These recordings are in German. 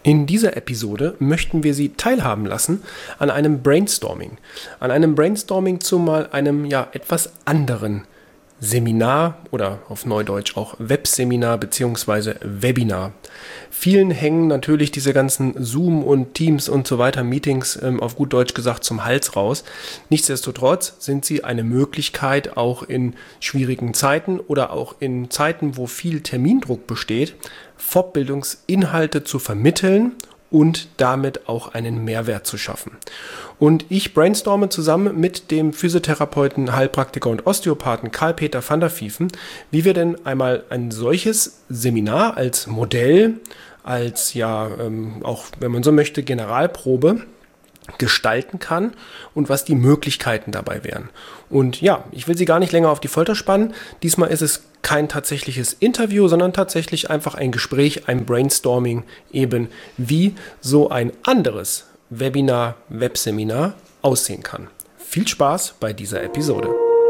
In dieser Episode möchten wir Sie teilhaben lassen an einem Brainstorming. An einem Brainstorming zu mal einem etwas anderen Seminar oder auf Neudeutsch auch Webseminar bzw. Webinar. Vielen hängen natürlich diese ganzen Zoom und Teams und so weiter Meetings auf gut Deutsch gesagt zum Hals raus. Nichtsdestotrotz sind sie eine Möglichkeit, auch in schwierigen Zeiten oder auch in Zeiten, wo viel Termindruck besteht, Fortbildungsinhalte zu vermitteln und damit auch einen Mehrwert zu schaffen. Und ich brainstorme zusammen mit dem Physiotherapeuten, Heilpraktiker und Osteopathen Karl-Peter van der Vieven, wie wir denn einmal ein solches Seminar als Modell, als auch, wenn man so möchte, Generalprobe gestalten kann und was die Möglichkeiten dabei wären. Und ja, ich will Sie gar nicht länger auf die Folter spannen. Diesmal ist es kein tatsächliches Interview, sondern tatsächlich einfach ein Gespräch, ein Brainstorming eben, wie so ein anderes Webinar, Webseminar aussehen kann. Viel Spaß bei dieser Episode.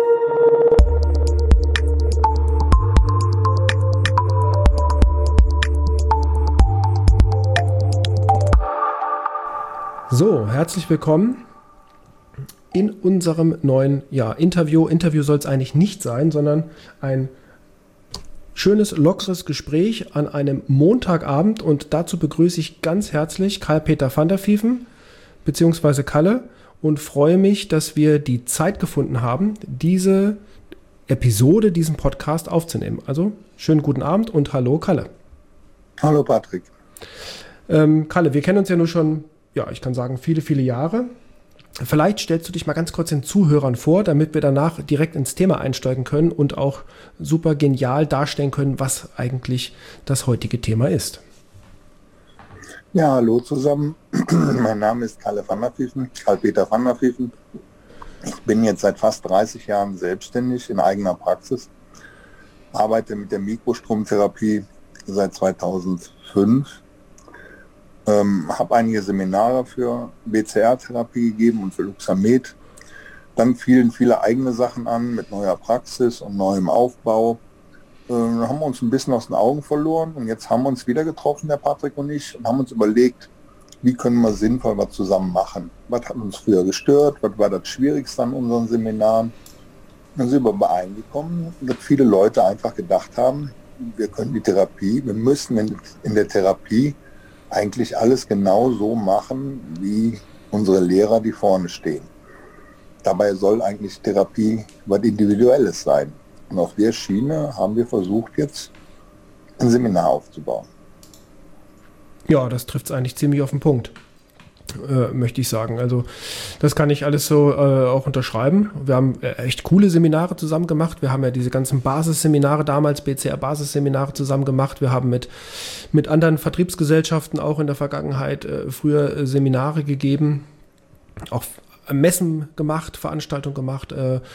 So, herzlich willkommen in unserem neuen Interview. Interview soll es eigentlich nicht sein, sondern ein schönes, lockeres Gespräch an einem Montagabend. Und dazu begrüße ich ganz herzlich Karl-Peter van der Vieven, beziehungsweise Kalle, und freue mich, dass wir die Zeit gefunden haben, diese Episode, diesen Podcast aufzunehmen. Also, schönen guten Abend und hallo Kalle. Hallo Patrick. Kalle, wir kennen uns ja nur schon, ich kann sagen, viele, viele Jahre. Vielleicht stellst du dich mal ganz kurz den Zuhörern vor, damit wir danach direkt ins Thema einsteigen können und auch super genial darstellen können, was eigentlich das heutige Thema ist. Ja, hallo zusammen. Mein Name ist Karl-Peter van der Vieven. Ich bin jetzt seit fast 30 Jahren selbstständig in eigener Praxis, arbeite mit der Mikrostromtherapie seit 2005. Habe einige Seminare für BCR-Therapie gegeben und für Luxamed. Dann fielen viele eigene Sachen an mit neuer Praxis und neuem Aufbau. Haben wir uns ein bisschen aus den Augen verloren und jetzt haben wir uns wieder getroffen, der Patrick und ich, und haben uns überlegt, wie können wir sinnvoll was zusammen machen. Was hat uns früher gestört, was war das Schwierigste an unseren Seminaren. Dann sind wir übereingekommen, dass viele Leute einfach gedacht haben, wir müssen in der Therapie eigentlich alles genau so machen, wie unsere Lehrer, die vorne stehen. Dabei soll eigentlich Therapie was Individuelles sein. Und auf der Schiene haben wir versucht, jetzt ein Seminar aufzubauen. Ja, das trifft es eigentlich ziemlich auf den Punkt, möchte ich sagen. Also das kann ich alles so auch unterschreiben. Wir haben echt coole Seminare zusammen gemacht. Wir haben ja diese ganzen Basisseminare damals, BCR-Basisseminare zusammen gemacht. Wir haben mit anderen Vertriebsgesellschaften auch in der Vergangenheit früher Seminare gegeben, auch Messen gemacht, Veranstaltungen gemacht.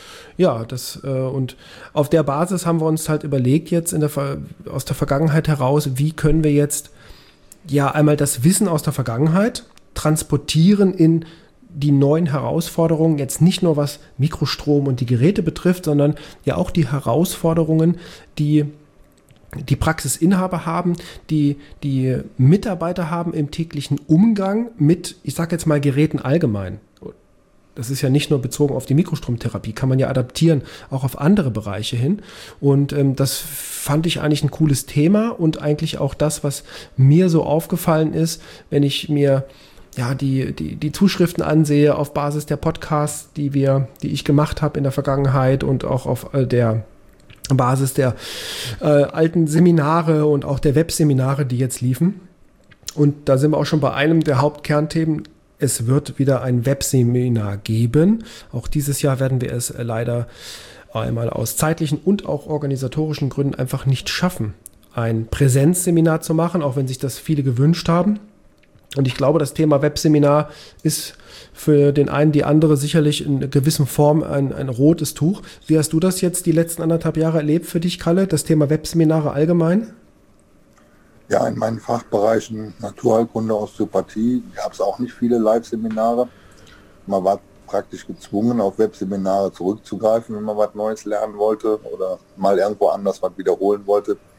Und auf der Basis haben wir uns halt überlegt jetzt aus der Vergangenheit heraus, wie können wir jetzt einmal das Wissen aus der Vergangenheit transportieren in die neuen Herausforderungen, jetzt nicht nur was Mikrostrom und die Geräte betrifft, sondern ja auch die Herausforderungen, die Praxisinhaber haben, die Mitarbeiter haben im täglichen Umgang mit, ich sage jetzt mal, Geräten allgemein. Das ist ja nicht nur bezogen auf die Mikrostromtherapie, kann man ja adaptieren, auch auf andere Bereiche hin. Und das fand ich eigentlich ein cooles Thema und eigentlich auch das, was mir so aufgefallen ist, wenn ich mir die Zuschriften ansehe auf Basis der Podcasts, die ich gemacht habe in der Vergangenheit und auch auf der Basis der alten Seminare und auch der Webseminare, die jetzt liefen. Und da sind wir auch schon bei einem der Hauptkernthemen. Es wird wieder ein Webseminar geben. Auch dieses Jahr werden wir es leider einmal aus zeitlichen und auch organisatorischen Gründen einfach nicht schaffen, ein Präsenzseminar zu machen, auch wenn sich das viele gewünscht haben. Und ich glaube, das Thema Webseminar ist für den einen, die andere sicherlich in einer gewissen Form ein rotes Tuch. Wie hast du das jetzt die letzten 1,5 Jahre erlebt für dich, Kalle, das Thema Webseminare allgemein? Ja, in meinen Fachbereichen Naturheilkunde, Osteopathie gab es auch nicht viele Live-Seminare. Man war praktisch gezwungen, auf Webseminare zurückzugreifen, wenn man was Neues lernen wollte oder mal irgendwo anders was wiederholen wollte.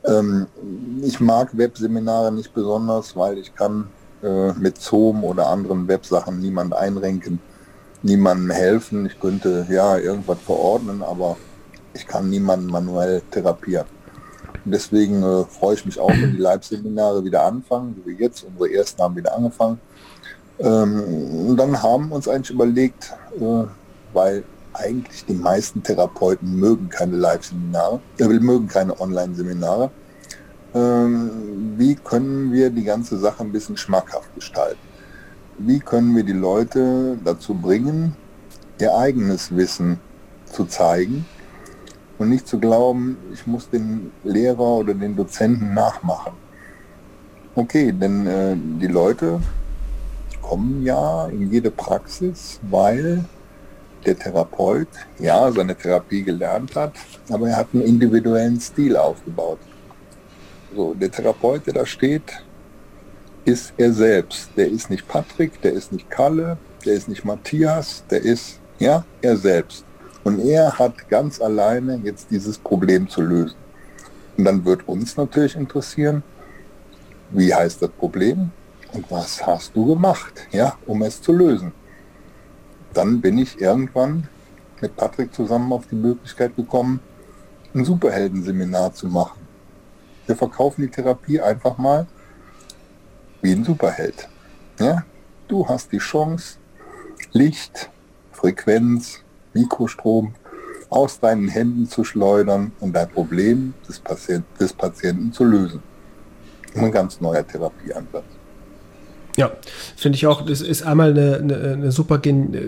Ich mag Webseminare nicht besonders, weil ich kann mit Zoom oder anderen Websachen niemand einrenken, niemandem helfen. Ich könnte ja irgendwas verordnen, aber ich kann niemanden manuell therapieren. Und deswegen freue ich mich auch, wenn die Live-Seminare wieder anfangen, wie wir jetzt. Unsere ersten haben wieder angefangen. Und dann haben wir uns eigentlich überlegt, weil eigentlich die meisten Therapeuten mögen keine Live-Seminare, mögen keine Online-Seminare. Wie können wir die ganze Sache ein bisschen schmackhaft gestalten? Wie können wir die Leute dazu bringen, ihr eigenes Wissen zu zeigen und nicht zu glauben, ich muss den Lehrer oder den Dozenten nachmachen? Okay, denn die Leute kommen ja in jede Praxis, weil der Therapeut ja seine Therapie gelernt hat, aber er hat einen individuellen Stil aufgebaut. So, der Therapeut, der da steht, ist er selbst. Der ist nicht Patrick, der ist nicht Kalle, der ist nicht Matthias, der ist ja er selbst. Und er hat ganz alleine jetzt dieses Problem zu lösen. Und dann wird uns natürlich interessieren, wie heißt das Problem und was hast du gemacht, ja, um es zu lösen. Dann bin ich irgendwann mit Patrick zusammen auf die Möglichkeit gekommen, ein Superheldenseminar zu machen. Wir verkaufen die Therapie einfach mal wie ein Superheld. Ja? Du hast die Chance, Licht, Frequenz, Mikrostrom aus deinen Händen zu schleudern und dein Problem des Patienten zu lösen. Ein ganz neuer Therapieansatz. Ja, finde ich auch, das ist einmal eine super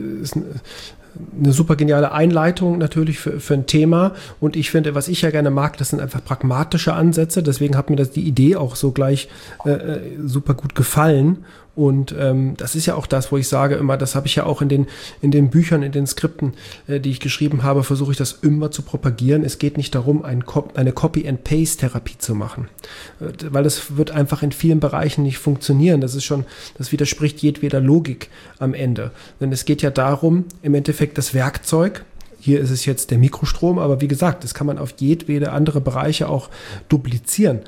geniale Einleitung natürlich für ein Thema, und ich finde, was ich ja gerne mag, das sind einfach pragmatische Ansätze, deswegen hat mir die Idee auch so gleich super gut gefallen. Und das ist ja auch das, wo ich sage immer, das habe ich ja auch in den Büchern, in den Skripten, die ich geschrieben habe, versuche ich das immer zu propagieren. Es geht nicht darum, eine Copy-and-Paste-Therapie zu machen, weil das wird einfach in vielen Bereichen nicht funktionieren. Das widerspricht jedweder Logik am Ende. Denn es geht ja darum, im Endeffekt das Werkzeug, hier ist es jetzt der Mikrostrom, aber wie gesagt, das kann man auf jedwede andere Bereiche auch duplizieren.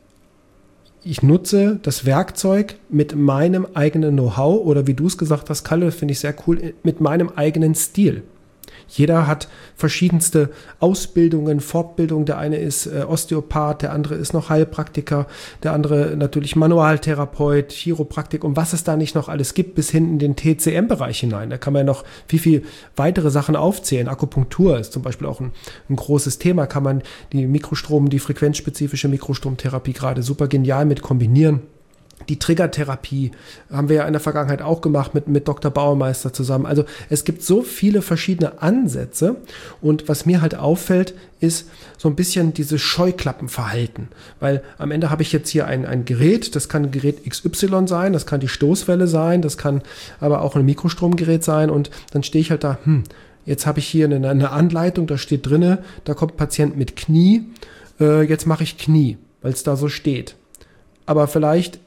Ich nutze das Werkzeug mit meinem eigenen Know-how oder wie du es gesagt hast, Kalle, finde ich sehr cool, mit meinem eigenen Stil. Jeder hat verschiedenste Ausbildungen, Fortbildungen. Der eine ist Osteopath, der andere ist noch Heilpraktiker, der andere natürlich Manualtherapeut, Chiropraktik und was es da nicht noch alles gibt, bis hin in den TCM-Bereich hinein. Da kann man ja noch viel weitere Sachen aufzählen. Akupunktur ist zum Beispiel auch ein großes Thema. Kann man die frequenzspezifische Mikrostromtherapie gerade super genial mit kombinieren. Die Triggertherapie haben wir ja in der Vergangenheit auch gemacht mit Dr. Bauermeister zusammen. Also es gibt so viele verschiedene Ansätze, und was mir halt auffällt, ist so ein bisschen dieses Scheuklappenverhalten, weil am Ende habe ich jetzt hier ein Gerät, das kann ein Gerät XY sein, das kann die Stoßwelle sein, das kann aber auch ein Mikrostromgerät sein, und dann stehe ich halt da, jetzt habe ich hier eine Anleitung, da steht drinne, da kommt ein Patient mit Knie, jetzt mache ich Knie, weil es da so steht. Aber vielleicht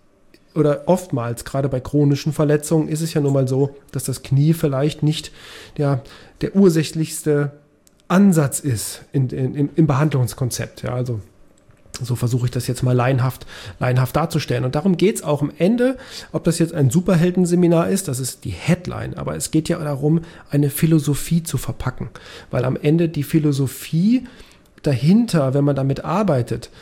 oder oftmals, gerade bei chronischen Verletzungen, ist es ja nun mal so, dass das Knie vielleicht nicht der ursächlichste Ansatz ist im Behandlungskonzept. Ja, also so versuche ich das jetzt mal laienhaft darzustellen. Und darum geht es auch am Ende, ob das jetzt ein Superheldenseminar ist, das ist die Headline, aber es geht ja darum, eine Philosophie zu verpacken, weil am Ende die Philosophie dahinter, wenn man damit arbeitet,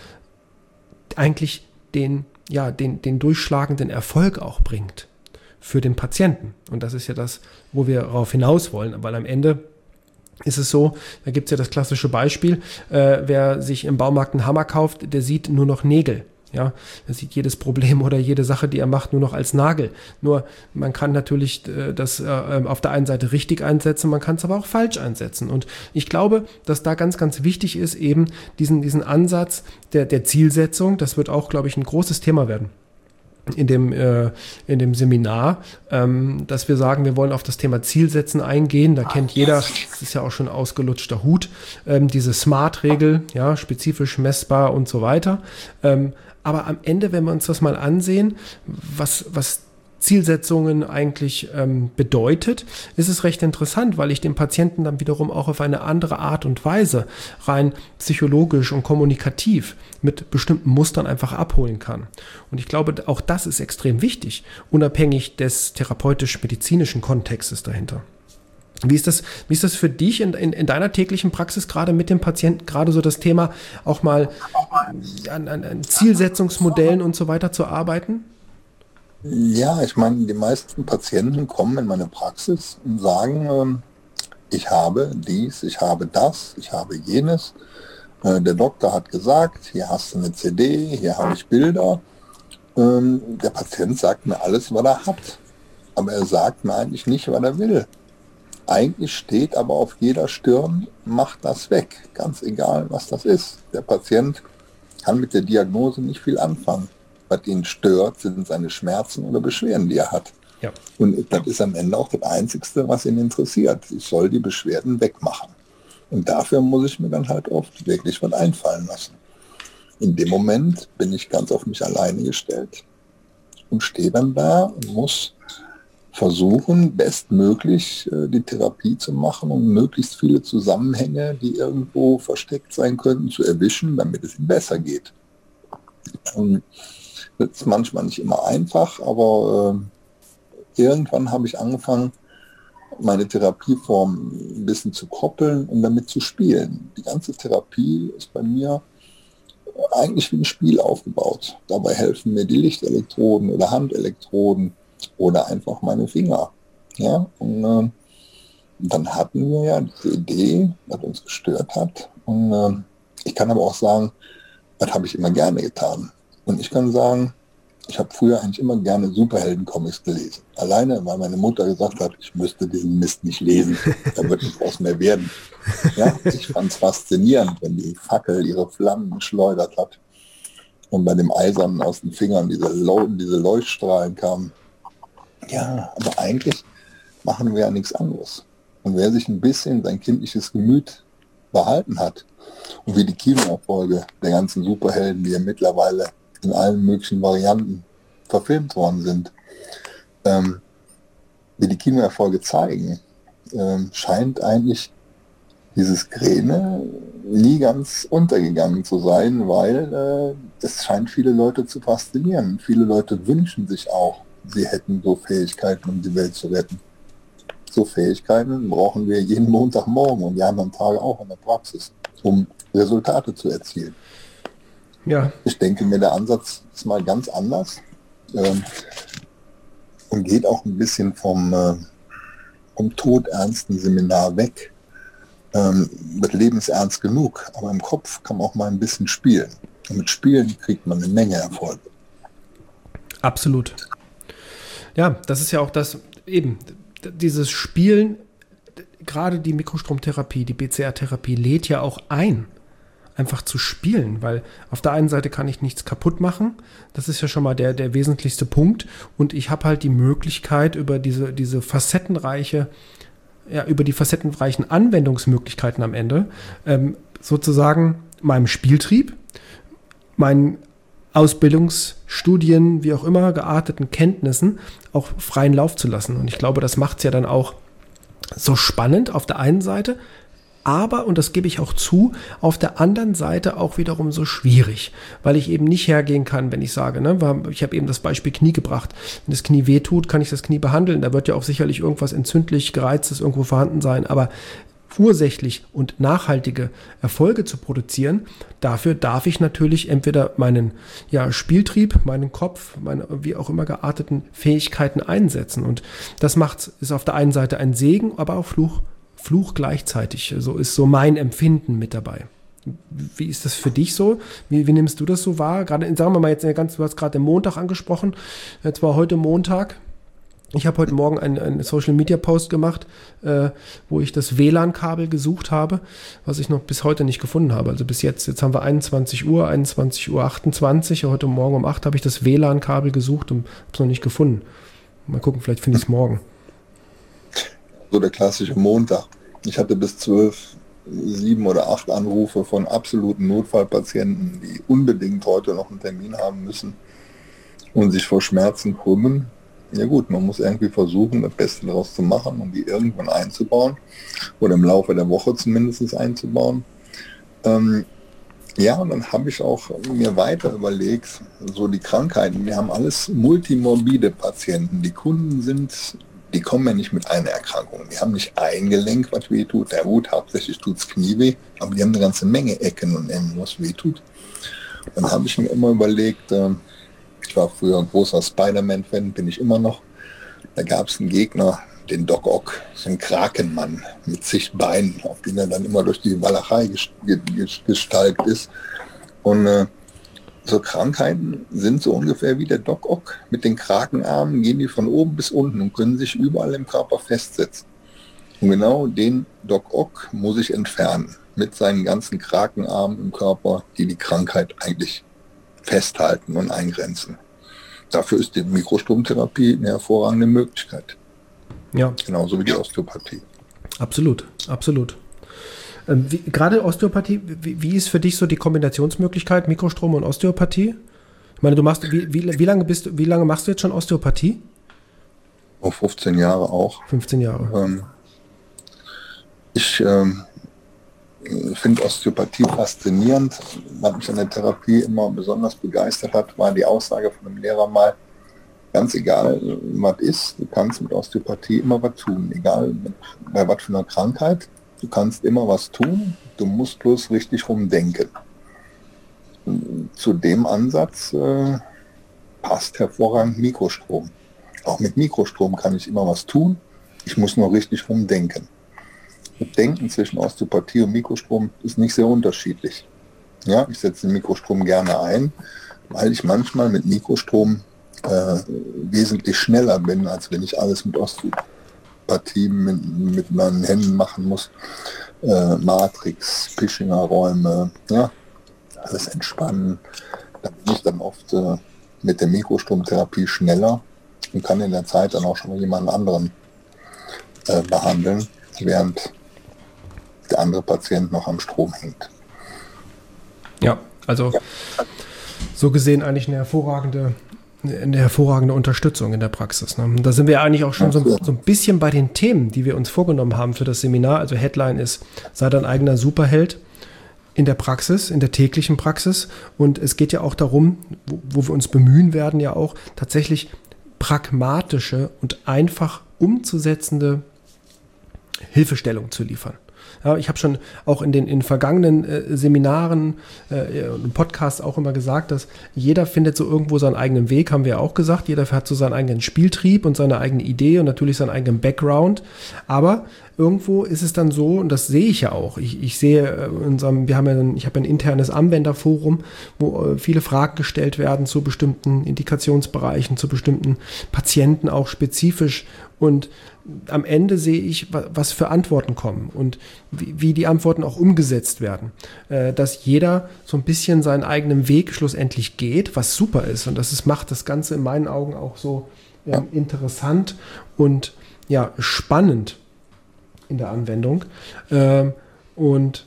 eigentlich den durchschlagenden Erfolg auch bringt für den Patienten. Und das ist ja das, wo wir darauf hinaus wollen. Weil am Ende ist es so, da gibt es ja das klassische Beispiel, wer sich im Baumarkt einen Hammer kauft, der sieht nur noch Nägel. Ja, er sieht jedes Problem oder jede Sache, die er macht, nur noch als Nagel. Nur man kann natürlich das auf der einen Seite richtig einsetzen, man kann es aber auch falsch einsetzen. Und ich glaube, dass da ganz, ganz wichtig ist, eben diesen Ansatz der Zielsetzung, das wird auch, glaube ich, ein großes Thema werden in dem Seminar, dass wir sagen, wir wollen auf das Thema Zielsetzen eingehen. Da kennt jeder, das ist ja auch schon ausgelutschter Hut, diese SMART-Regel, ja, spezifisch, messbar und so weiter. Aber am Ende, wenn wir uns das mal ansehen, was Zielsetzungen eigentlich bedeutet, ist es recht interessant, weil ich den Patienten dann wiederum auch auf eine andere Art und Weise rein psychologisch und kommunikativ mit bestimmten Mustern einfach abholen kann. Und ich glaube, auch das ist extrem wichtig, unabhängig des therapeutisch-medizinischen Kontextes dahinter. Wie ist das für dich in deiner täglichen Praxis, gerade mit dem Patienten, gerade so das Thema auch mal an Zielsetzungsmodellen und so weiter zu arbeiten? Ja, ich meine, die meisten Patienten kommen in meine Praxis und sagen, ich habe dies, ich habe das, ich habe jenes. Der Doktor hat gesagt, hier hast du eine CD, hier habe ich Bilder. Der Patient sagt mir alles, was er hat. Aber er sagt mir eigentlich nicht, was er will. Eigentlich steht aber auf jeder Stirn, mach das weg. Ganz egal, was das ist. Der Patient kann mit der Diagnose nicht viel anfangen. Was ihn stört, sind seine Schmerzen oder Beschwerden, die er hat. Ja. Und das ist am Ende auch das Einzige, was ihn interessiert. Ich soll die Beschwerden wegmachen. Und dafür muss ich mir dann halt oft wirklich was einfallen lassen. In dem Moment bin ich ganz auf mich alleine gestellt und stehe dann da und muss versuchen, bestmöglich die Therapie zu machen, um möglichst viele Zusammenhänge, die irgendwo versteckt sein könnten, zu erwischen, damit es ihm besser geht. Und das ist manchmal nicht immer einfach, aber irgendwann habe ich angefangen, meine Therapieform ein bisschen zu koppeln und damit zu spielen. Die ganze Therapie ist bei mir eigentlich wie ein Spiel aufgebaut. Dabei helfen mir die Lichtelektroden oder Handelektroden oder einfach meine Finger. Ja? Und dann hatten wir ja diese Idee, was uns gestört hat. Und ich kann aber auch sagen, das habe ich immer gerne getan. Und ich kann sagen, ich habe früher eigentlich immer gerne Superhelden-Comics gelesen. Alleine, weil meine Mutter gesagt hat, ich müsste diesen Mist nicht lesen. Da wird nicht was mehr werden. Ja, ich fand es faszinierend, wenn die Fackel ihre Flammen geschleudert hat und bei dem Eisernen aus den Fingern diese Leuchtstrahlen kamen. Ja, aber eigentlich machen wir ja nichts anderes. Und wer sich ein bisschen sein kindliches Gemüt behalten hat und wie die Kinoerfolge der ganzen Superhelden, die ja mittlerweile in allen möglichen Varianten verfilmt worden sind, wie die Kinoerfolge zeigen, scheint eigentlich dieses Gräne nie ganz untergegangen zu sein, weil es scheint viele Leute zu faszinieren. Viele Leute wünschen sich auch, sie hätten so Fähigkeiten, um die Welt zu retten. So Fähigkeiten brauchen wir jeden Montagmorgen und die anderen Tage auch in der Praxis, um Resultate zu erzielen. Ja. Ich denke mir, der Ansatz ist mal ganz anders und geht auch ein bisschen vom todernsten Seminar weg. Wird lebensernst genug, aber im Kopf kann man auch mal ein bisschen spielen. Und mit Spielen kriegt man eine Menge Erfolg. Absolut. Ja, das ist ja auch das, eben, dieses Spielen, gerade die Mikrostromtherapie, die BCR-Therapie lädt ja auch ein, einfach zu spielen, weil auf der einen Seite kann ich nichts kaputt machen, das ist ja schon mal der wesentlichste Punkt, und ich habe halt die Möglichkeit über diese facettenreichen Anwendungsmöglichkeiten am Ende, sozusagen meinem Spieltrieb, meinen Ausbildungsstudien, wie auch immer, gearteten Kenntnissen auch freien Lauf zu lassen. Und ich glaube, das macht es ja dann auch so spannend auf der einen Seite, aber, und das gebe ich auch zu, auf der anderen Seite auch wiederum so schwierig, weil ich eben nicht hergehen kann, wenn ich sage, ich habe eben das Beispiel Knie gebracht, wenn das Knie wehtut, kann ich das Knie behandeln, da wird ja auch sicherlich irgendwas entzündlich gereiztes irgendwo vorhanden sein, aber ursächlich und nachhaltige Erfolge zu produzieren, dafür darf ich natürlich entweder meinen Spieltrieb, meinen Kopf, meine wie auch immer gearteten Fähigkeiten einsetzen, und das ist auf der einen Seite ein Segen, aber auch Fluch gleichzeitig. So ist so mein Empfinden mit dabei. Wie ist das für dich so? Wie nimmst du das so wahr? Gerade, sagen wir mal jetzt du hast gerade den Montag angesprochen. Jetzt war heute Montag. Ich habe heute Morgen einen Social-Media-Post gemacht, wo ich das WLAN-Kabel gesucht habe, was ich noch bis heute nicht gefunden habe. Also bis jetzt haben wir 21 Uhr 28. Heute Morgen um 8 habe ich das WLAN-Kabel gesucht und habe es noch nicht gefunden. Mal gucken, vielleicht finde ich es morgen. So der klassische Montag. Ich hatte bis 12, 7 oder 8 Anrufe von absoluten Notfallpatienten, die unbedingt heute noch einen Termin haben müssen und sich vor Schmerzen krümmen. ja gut, man muss irgendwie versuchen, das Beste daraus zu machen und die irgendwann einzubauen oder im Laufe der Woche zumindest einzubauen. Ja, und dann habe ich auch mir weiter überlegt, so die Krankheiten, wir haben alles multimorbide Patienten. Die Kunden die kommen ja nicht mit einer Erkrankung. Die haben nicht ein Gelenk, was weh tut. Ja gut, hauptsächlich tut's Knie weh, aber die haben eine ganze Menge Ecken und Enden, was weh tut. Dann habe ich mir immer überlegt, ich war früher ein großer Spider-Man-Fan, bin ich immer noch. Da gab es einen Gegner, den Doc Ock, so ein Krakenmann mit zig Beinen, auf den er dann immer durch die Walachei gestalkt ist. Und so Krankheiten sind so ungefähr wie der Doc Ock. Mit den Krakenarmen gehen die von oben bis unten und können sich überall im Körper festsetzen. Und genau den Doc Ock muss ich entfernen, mit seinen ganzen Krakenarmen im Körper, die die Krankheit eigentlich festhalten und eingrenzen. Dafür ist die Mikrostromtherapie eine hervorragende Möglichkeit. Ja. Genauso wie die Osteopathie. Absolut, absolut. Gerade Osteopathie, wie ist für dich so die Kombinationsmöglichkeit Mikrostrom und Osteopathie? Ich meine, du machst, wie lange machst du jetzt schon Osteopathie? 15 Jahre auch. 15 Jahre. Ich finde Osteopathie faszinierend. Was mich an der Therapie immer besonders begeistert hat, war die Aussage von einem Lehrer mal, ganz egal, was ist, du kannst mit Osteopathie immer was tun. Egal bei was für einer Krankheit, du kannst immer was tun, du musst bloß richtig rumdenken. Zu dem Ansatz passt hervorragend Mikrostrom. Auch mit Mikrostrom kann ich immer was tun, ich muss nur richtig rumdenken. Das Denken zwischen Osteopathie und Mikrostrom ist nicht sehr unterschiedlich. Ja, ich setze den Mikrostrom gerne ein, weil ich manchmal mit Mikrostrom wesentlich schneller bin, als wenn ich alles mit Osteopathie mit meinen Händen machen muss. Matrix, Pischinger-Räume, ja, alles entspannen. Da bin ich dann oft mit der Mikrostromtherapie schneller und kann in der Zeit dann auch schon mal jemanden anderen behandeln, während der andere Patient noch am Strom hängt. Ja, also so gesehen eigentlich eine hervorragende Unterstützung in der Praxis. Ne? Da sind wir eigentlich auch schon so ein bisschen bei den Themen, die wir uns vorgenommen haben für das Seminar. Also Headline ist, sei dein eigener Superheld in der Praxis, in der täglichen Praxis. Und es geht ja auch darum, wo wir uns bemühen werden, ja auch tatsächlich pragmatische und einfach umzusetzende Hilfestellung zu liefern. Ja, ich habe schon auch in vergangenen Seminaren und Podcasts auch immer gesagt, dass jeder findet so irgendwo seinen eigenen Weg, haben wir ja auch gesagt. Jeder hat so seinen eigenen Spieltrieb und seine eigene Idee und natürlich seinen eigenen Background. Aber irgendwo ist es dann so, und das sehe ich ja auch. Ich sehe ich habe ein internes Anwenderforum, wo viele Fragen gestellt werden zu bestimmten Indikationsbereichen, zu bestimmten Patienten auch spezifisch. Und am Ende sehe ich, was für Antworten kommen und wie die Antworten auch umgesetzt werden. Dass jeder so ein bisschen seinen eigenen Weg schlussendlich geht, was super ist. Und macht das Ganze in meinen Augen auch so interessant und ja, spannend in der Anwendung. Und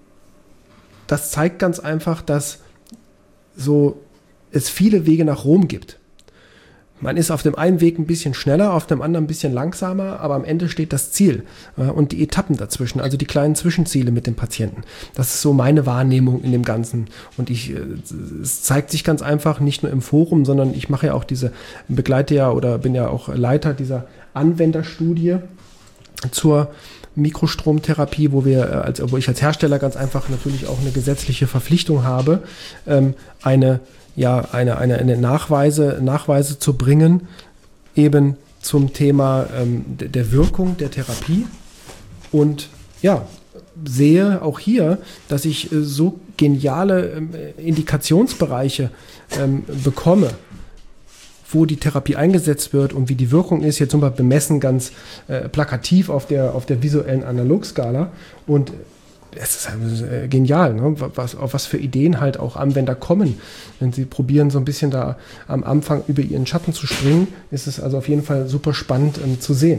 das zeigt ganz einfach, dass es viele Wege nach Rom gibt. Man ist auf dem einen Weg ein bisschen schneller, auf dem anderen ein bisschen langsamer, aber am Ende steht das Ziel und die Etappen dazwischen, also die kleinen Zwischenziele mit dem Patienten. Das ist so meine Wahrnehmung in dem Ganzen. Und es zeigt sich ganz einfach nicht nur im Forum, sondern ich mache ja auch bin ja auch Leiter dieser Anwenderstudie zur Mikrostromtherapie, wo ich als Hersteller ganz einfach natürlich auch eine gesetzliche Verpflichtung habe, eine Nachweise zu bringen, eben zum Thema der Wirkung der Therapie. Und ja, sehe auch hier, dass ich so geniale Indikationsbereiche bekomme, wo die Therapie eingesetzt wird und wie die Wirkung ist, jetzt zum Beispiel bemessen ganz plakativ auf der visuellen Analogskala. Und es ist genial, ne? Auf was für Ideen halt auch Anwender kommen. Wenn sie probieren, so ein bisschen da am Anfang über ihren Schatten zu springen, ist es also auf jeden Fall super spannend zu sehen.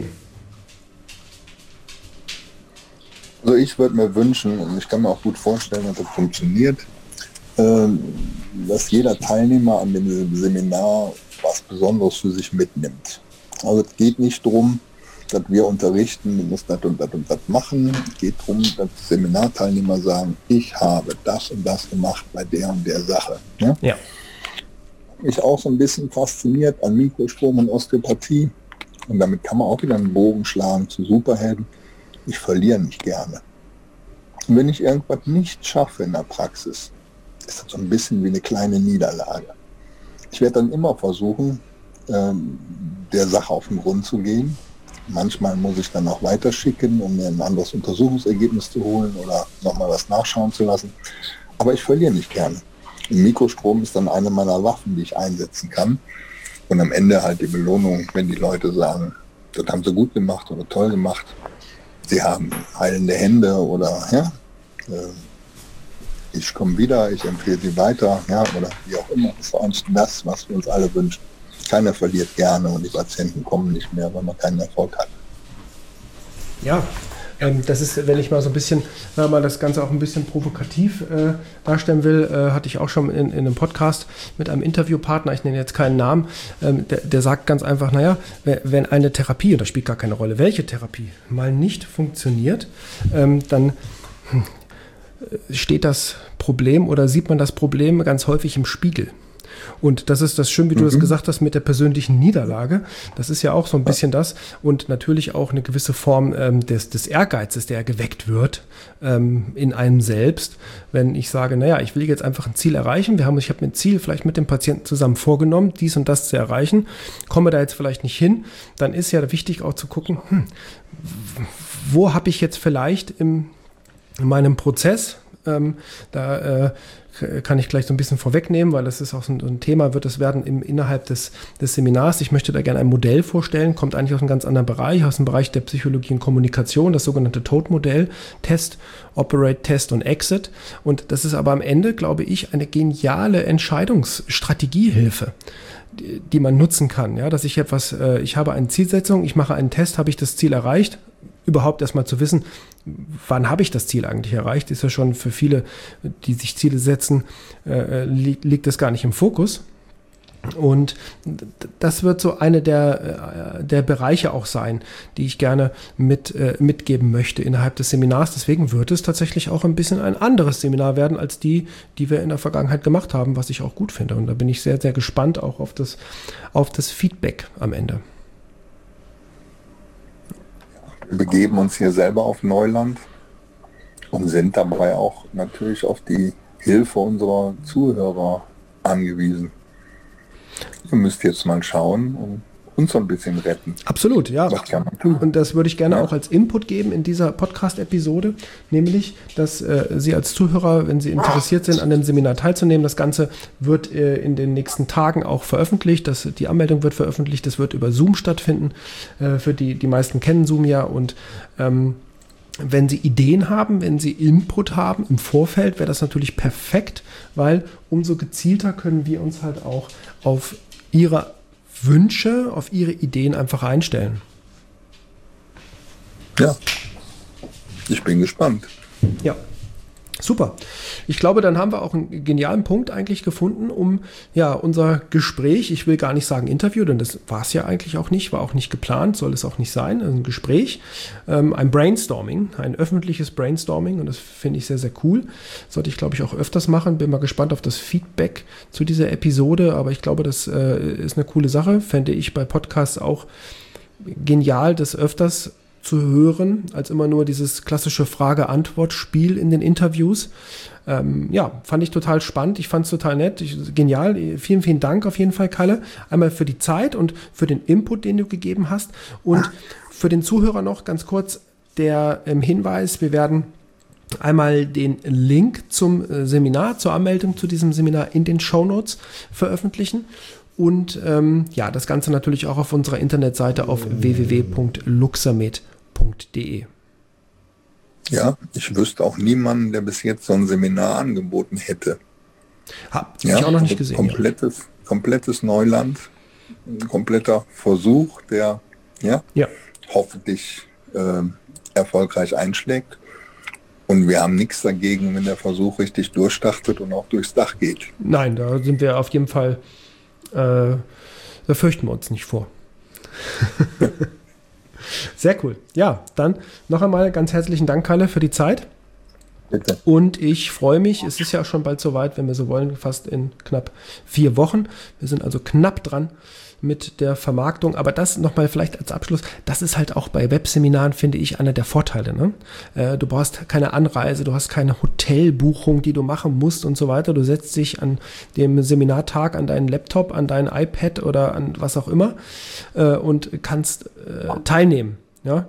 Also ich würde mir wünschen, und ich kann mir auch gut vorstellen, dass das funktioniert, dass jeder Teilnehmer an dem Seminar was Besonderes für sich mitnimmt. Also es geht nicht darum, dass wir unterrichten, du musst das und das und das machen. Es geht darum, dass Seminarteilnehmer sagen, ich habe das und das gemacht bei der und der Sache. Ne? Ja. Mich auch so ein bisschen fasziniert an Mikrostrom und Osteopathie. Und damit kann man auch wieder einen Bogen schlagen zu Superhelden. Ich verliere nicht gerne. Und wenn ich irgendwas nicht schaffe in der Praxis, ist das so ein bisschen wie eine kleine Niederlage. Ich werde dann immer versuchen, der Sache auf den Grund zu gehen. Manchmal muss ich dann auch weiterschicken, um mir ein anderes Untersuchungsergebnis zu holen oder nochmal was nachschauen zu lassen. Aber ich verliere nicht gerne. Im Mikrostrom ist dann eine meiner Waffen, die ich einsetzen kann. Und am Ende halt die Belohnung, wenn die Leute sagen, das haben sie gut gemacht oder toll gemacht. Sie haben heilende Hände oder ja, ich komme wieder, ich empfehle sie weiter, ja, oder wie auch immer. Das ist eigentlich das, was wir uns alle wünschen. Keiner verliert gerne und die Patienten kommen nicht mehr, weil man keinen Erfolg hat. Ja, das ist, wenn ich mal so ein bisschen, mal das Ganze auch ein bisschen provokativ darstellen will, hatte ich auch schon in einem Podcast mit einem Interviewpartner, ich nenne jetzt keinen Namen, der sagt ganz einfach, naja, wenn eine Therapie, und das spielt gar keine Rolle, welche Therapie, mal nicht funktioniert, dann steht das Problem oder sieht man das Problem ganz häufig im Spiegel. Und das ist das schön, wie du das gesagt hast, mit der persönlichen Niederlage. Das ist ja auch so ein bisschen das. Und natürlich auch eine gewisse Form des Ehrgeizes, der geweckt wird in einem selbst. Wenn ich sage, naja, ich will jetzt einfach ein Ziel erreichen. Ich habe mir ein Ziel vielleicht mit dem Patienten zusammen vorgenommen, dies und das zu erreichen. Komme da jetzt vielleicht nicht hin. Dann ist ja wichtig auch zu gucken, wo habe ich jetzt vielleicht in meinem Prozess, da kann ich gleich so ein bisschen vorwegnehmen, weil das ist auch so ein Thema, wird es werden innerhalb des Seminars. Ich möchte da gerne ein Modell vorstellen, kommt eigentlich aus einem ganz anderen Bereich, aus dem Bereich der Psychologie und Kommunikation, das sogenannte TOAD-Modell, Test, Operate, Test und Exit. Und das ist aber am Ende, glaube ich, eine geniale Entscheidungsstrategiehilfe, die man nutzen kann. Ja, dass ich ich habe eine Zielsetzung, ich mache einen Test, habe ich das Ziel erreicht? Überhaupt erstmal zu wissen, wann habe ich das Ziel eigentlich erreicht, ist ja schon für viele, die sich Ziele setzen, liegt das gar nicht im Fokus. Und das wird so eine der Bereiche auch sein, die ich gerne mitgeben möchte innerhalb des Seminars. Deswegen wird es tatsächlich auch ein bisschen ein anderes Seminar werden, als die wir in der Vergangenheit gemacht haben, was ich auch gut finde. Und da bin ich sehr, sehr gespannt auch auf das Feedback am Ende. Wir begeben uns hier selber auf Neuland und sind dabei auch natürlich auf die Hilfe unserer Zuhörer angewiesen. Ihr müsst jetzt mal schauen und uns so ein bisschen retten. Absolut, ja. Was kann man tun? Und das würde ich gerne auch als Input geben in dieser Podcast-Episode, nämlich, dass Sie als Zuhörer, wenn Sie interessiert sind, an dem Seminar teilzunehmen, das Ganze wird in den nächsten Tagen auch veröffentlicht, die Anmeldung wird veröffentlicht, das wird über Zoom stattfinden, für die meisten kennen Zoom ja und wenn Sie Ideen haben, wenn Sie Input haben im Vorfeld, wäre das natürlich perfekt, weil umso gezielter können wir uns halt auch auf Ihre Wünsche, auf Ihre Ideen einfach einstellen. Ja, ich bin gespannt. Ja, super. Ich glaube, dann haben wir auch einen genialen Punkt eigentlich gefunden, um ja unser Gespräch, ich will gar nicht sagen Interview, denn das war es ja eigentlich auch nicht, war auch nicht geplant, soll es auch nicht sein, ein Gespräch, ein Brainstorming, ein öffentliches Brainstorming und das finde ich sehr, sehr cool. Sollte ich, glaube ich, auch öfters machen. Bin mal gespannt auf das Feedback zu dieser Episode, aber ich glaube, das ist eine coole Sache. Fände ich bei Podcasts auch genial, das öfters zu hören, als immer nur dieses klassische Frage-Antwort-Spiel in den Interviews. Ja, fand ich total spannend. Ich fand es total nett. Genial. Vielen, vielen Dank auf jeden Fall, Kalle. Einmal für die Zeit und für den Input, den du gegeben hast. Und für den Zuhörer noch ganz kurz der Hinweis, wir werden einmal den Link zum Seminar, zur Anmeldung zu diesem Seminar in den Shownotes veröffentlichen. Und ja, das Ganze natürlich auch auf unserer Internetseite auf www.luxamed.de. Ja, ich wüsste auch niemanden, der bis jetzt so ein Seminar angeboten hätte. Habe ich auch noch nicht gesehen. Komplettes Neuland, ein kompletter Versuch, der hoffentlich erfolgreich einschlägt. Und wir haben nichts dagegen, wenn der Versuch richtig durchstartet und auch durchs Dach geht. Nein, da sind wir auf jeden Fall, da fürchten wir uns nicht vor. Sehr cool. Ja, dann noch einmal ganz herzlichen Dank, Kalle, für die Zeit. Bitte. Und ich freue mich, es ist ja schon bald soweit, wenn wir so wollen, fast in knapp 4 Wochen. Wir sind also knapp dran mit der Vermarktung, aber das nochmal vielleicht als Abschluss, das ist halt auch bei Webseminaren, finde ich, einer der Vorteile. Ne? Du brauchst keine Anreise, du hast keine Hotelbuchung, die du machen musst und so weiter. Du setzt dich an dem Seminartag an deinen Laptop, an dein iPad oder an was auch immer und kannst teilnehmen. Ja?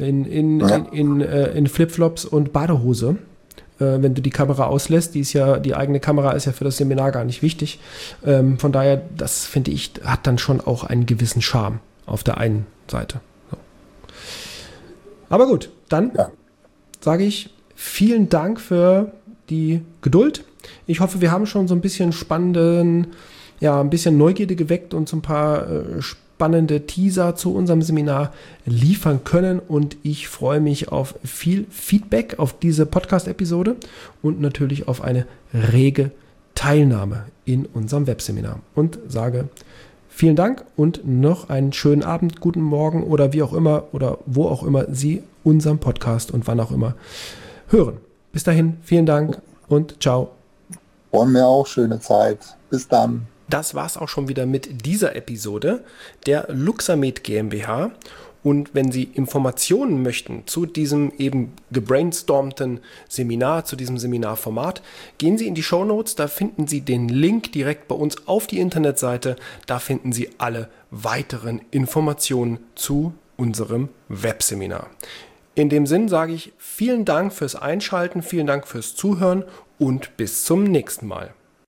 In Flipflops und Badehose. Wenn du die Kamera auslässt, die eigene Kamera ist ja für das Seminar gar nicht wichtig. Von daher, das finde ich, hat dann schon auch einen gewissen Charme auf der einen Seite. So. Aber gut, dann sage ich vielen Dank für die Geduld. Ich hoffe, wir haben schon so ein bisschen ein bisschen Neugierde geweckt und so ein paar spannende Teaser zu unserem Seminar liefern können, und ich freue mich auf viel Feedback auf diese Podcast-Episode und natürlich auf eine rege Teilnahme in unserem Webseminar und sage vielen Dank und noch einen schönen Abend, guten Morgen oder wie auch immer oder wo auch immer Sie unseren Podcast und wann auch immer hören. Bis dahin, vielen Dank und ciao. Wollen wir auch schöne Zeit. Bis dann. Das war's auch schon wieder mit dieser Episode der Luxamed GmbH. Und wenn Sie Informationen möchten zu diesem eben gebrainstormten Seminar, zu diesem Seminarformat, gehen Sie in die Shownotes, da finden Sie den Link direkt bei uns auf die Internetseite. Da finden Sie alle weiteren Informationen zu unserem Webseminar. In dem Sinn sage ich vielen Dank fürs Einschalten, vielen Dank fürs Zuhören und bis zum nächsten Mal.